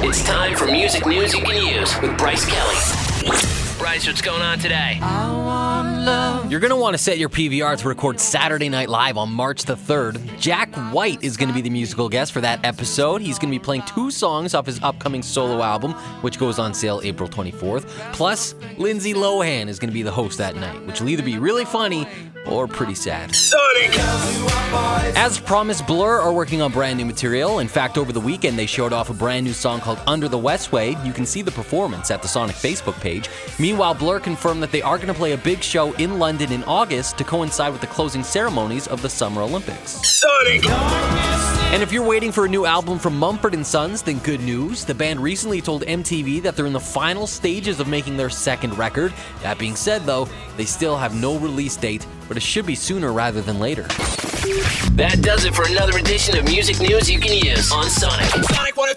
It's time for music news you can use with Bryce Kelly. Bryce, what's going on today? You're going to want to set your PVR to record Saturday Night Live on March the 3rd. Jack White is going to be the musical guest for that episode. He's going to be playing 2 songs off his upcoming solo album, which goes on sale April 24th. Plus, Lindsay Lohan is going to be the host that night, which will either be really funny or pretty sad. Sonic! As promised, Blur are working on brand new material. In fact, over the weekend, they showed off a brand new song called Under the Westway. You can see the performance at the Sonic Facebook page. Meanwhile, Blur confirmed that they are going to play a big show in London in August to coincide with the closing ceremonies of the Summer Olympics. Sonic! And if you're waiting for a new album from Mumford & Sons, then good news. The band recently told MTV that they're in the final stages of making their second record. That being said, though, they still have no release date, but it should be sooner rather than later. That does it for another edition of Music News You Can Use on Sonic. Sonic 106.9.